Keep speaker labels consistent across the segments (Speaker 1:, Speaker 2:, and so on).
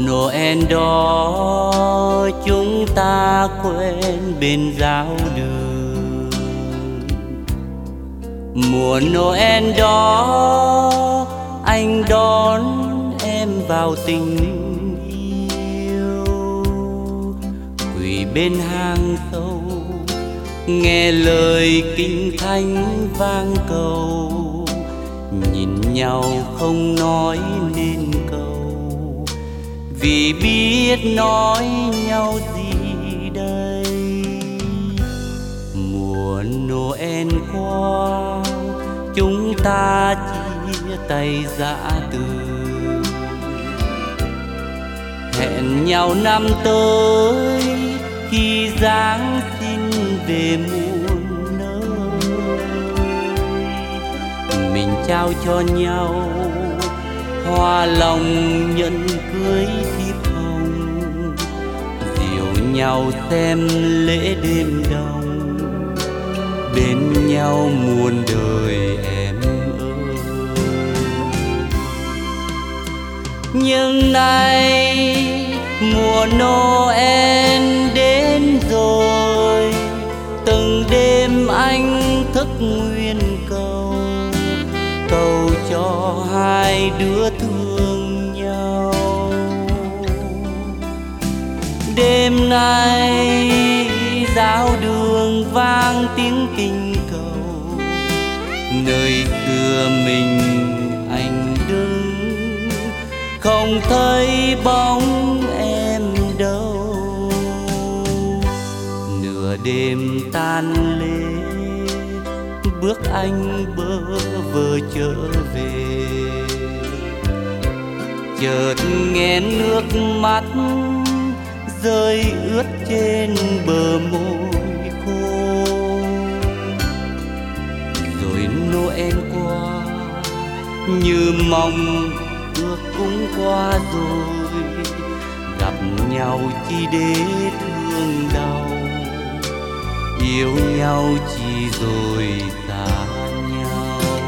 Speaker 1: Noel đó chúng ta quen bên giáo đường. Mùa Noel đó anh đón em vào tình yêu. Quỳ bên hang sâu nghe lời kinh thánh vang cầu, nhìn nhau không nói nên câu, vì biết nói nhau gì đây. Mùa Noel qua chúng ta chia tay dã từ, hẹn nhau năm tới khi Giáng sinh về muôn nơi. Mình trao cho nhau hoa lòng nhẫn cưới thiếp hồng, dìu nhau xem lễ đêm đông, bên nhau muôn đời em ơi. Nhưng nay mùa Noel đến rồi, từng đêm anh thức nguyện cầu, cầu cho hai đứa thương nhau. Đêm nay giáo đường vang tiếng kinh cầu, nơi xưa mình anh đứng, không thấy bóng em đâu. Nửa đêm tan lễ, bước anh bơ vơ trở về, chợt nghe nước mắt rơi ướt trên bờ môi khô. Rồi Noel qua như mong ước cũng qua rồi, gặp nhau chỉ để thương đau, yêu nhau chỉ rồi xa nhau.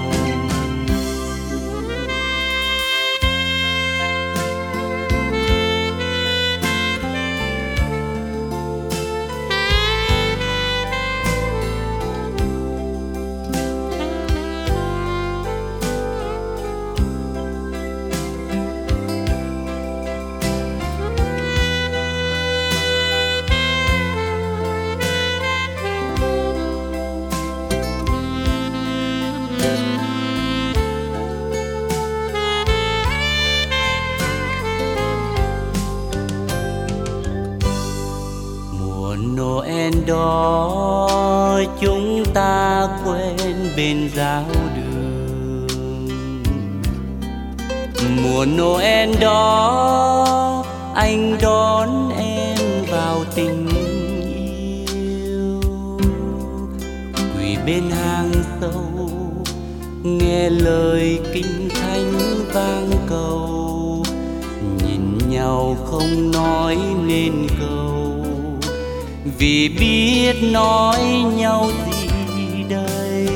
Speaker 1: Noel đó chúng ta quen bên giáo đường. Mùa Noel đó anh đón em vào tình yêu. Quỳ bên hang sâu nghe lời kinh thánh vang cầu, nhìn nhau không nói nên câu, vì biết nói nhau gì đây.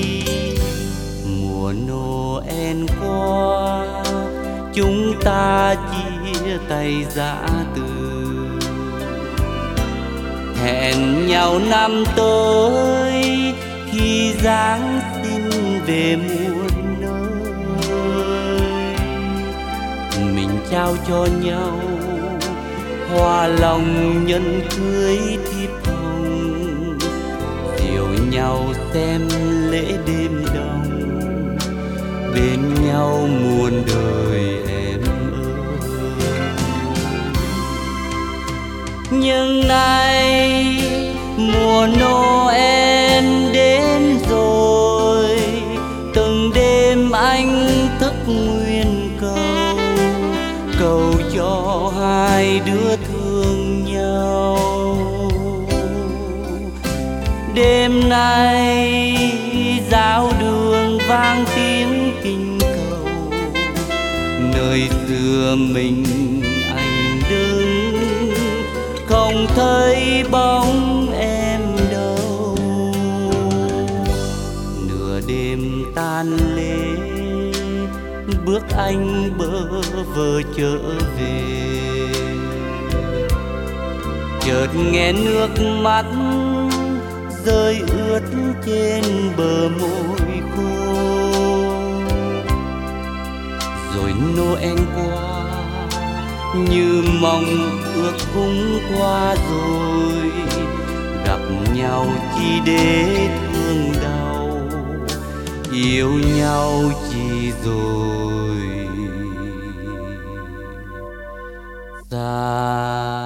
Speaker 1: Mùa Noel qua chúng ta chia tay dã từ, hẹn nhau năm tới khi Giáng sinh về muôn nơi. Mình trao cho nhau hoa lòng nhân cưới thiếp hồng, dìu nhau xem lễ đêm đông, bên nhau muôn đời em ơi. Nhưng nay mùa Noel đến rồi, từng đêm anh thức nguyện cầu, cầu cho hai đứa thương nhau. Đêm nay giáo đường vang tiếng kinh cầu, nơi xưa mình anh đứng, không thấy bóng em đâu. Nửa đêm tan lễ, bước anh bơ vơ trở về. Chợt nghe nước mắt rơi ướt trên bờ môi khô, rồi Noel qua như mong ước cũng qua rồi, gặp nhau chỉ để thương đau, yêu nhau chỉ rồi xa.